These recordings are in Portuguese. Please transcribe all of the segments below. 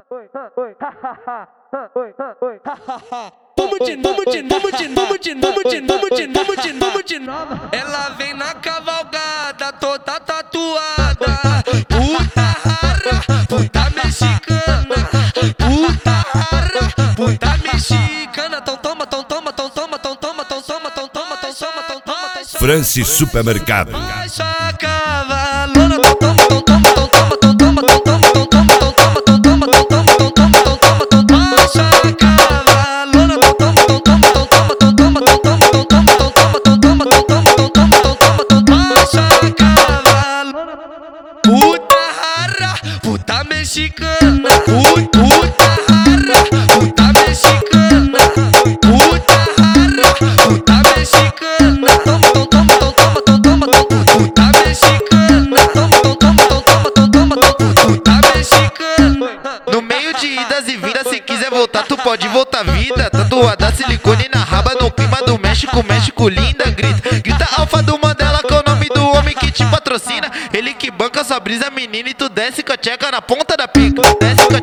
Ela vem na cavalgada toda tatuada. Puta rara, puta mexicana. Puta rara, puta mexicana. Tão toma, tão toma, tão toma, tão toma, tão toma, tão toma, tão toma, tão toma. Francis Supermercado. Baixa a cavalona, tão toma, tão toma, tão toma, tão toma, tão toma, tão toma, tão toma, tão toma, tão toma, tão toma, tão toma, tão toma. Baixa a cavalona, tão toma, tão toma, tão toma, tão toma, tão toma, tão toma, tão toma, tão toma, tão toma, tão toma, tão toma, tão toma. Baixa a cavalona. Puta rara, puta mexicana. Puta rara, puta mexicana. Puta rara, puta mexicana. Toma, tão toma, tão toma, tão toma, tão puta mexicana. Toma, tão toma, tão toma, tão toma, tão puta mexicana. No meio de idas e vindas, se quiser voltar, tu pode voltar vida. Tatuada silicone na raba, no clima do México, México linda. Grita Alfa do Mandela, que é o nome do homem que te patrocina. Ele que banca sua brisa, menina, e tu desce com a tcheca na ponta da pica. Desce com a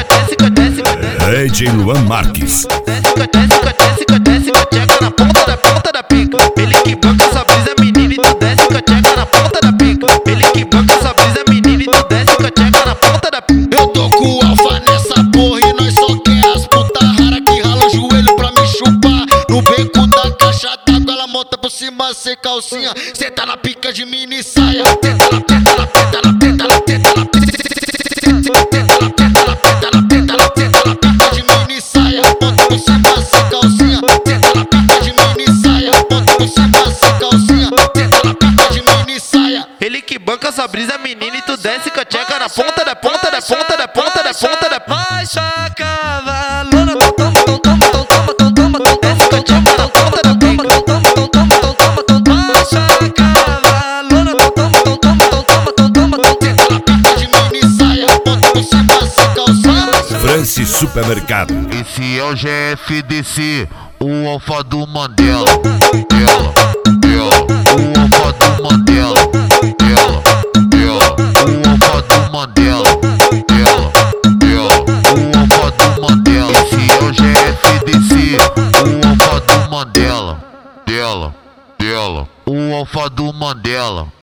DJ Luan Marques. desce com a tcheca na ponta da pica. Ele que banca sua brisa, menina, e tu desce com a tcheca na ponta da pica. Ele que banca sua brisa, menina, e tu desce com a tcheca na ponta da pica. Eu tô com o Alfa nessa porra e nós só quer as puta rara que rala o joelho pra me chupar. No beco da caixa d'água ela monta por cima sem calcinha. Cê tá na pica de mini saia. Tenta na tenta na tenta na tenta na tenta na pica de mini saia. Monta por cima sem calcinha. Tenta na pica de mini saia. Monta por cima sem calcinha. Tenta na pica de mini saia. Ele que banca sua brisa, menina, e tu desce com a tcheca na ponta da ponta da ponta da ponta da ponta da. Baixa a cavalona, tão toma, tão toma, tão toma, tão toma, tão Desce com a tcheca na ponta da pica. toma, tão toma, tão toma, tão toma. Baixa a cavalona, tão toma, tão toma, tão toma, tão toma, tão Tenta na pica de mini saia. Monta por cima sem calcinha. Francis Supermercado. Esse é o GFDC, o Alfa do Mandela. O Alfa do Mandela. O Alfa do Mandela. O Alfa do Mandela. Esse é o GFDC, o Alfa do Mandela. O Alfa do Mandela.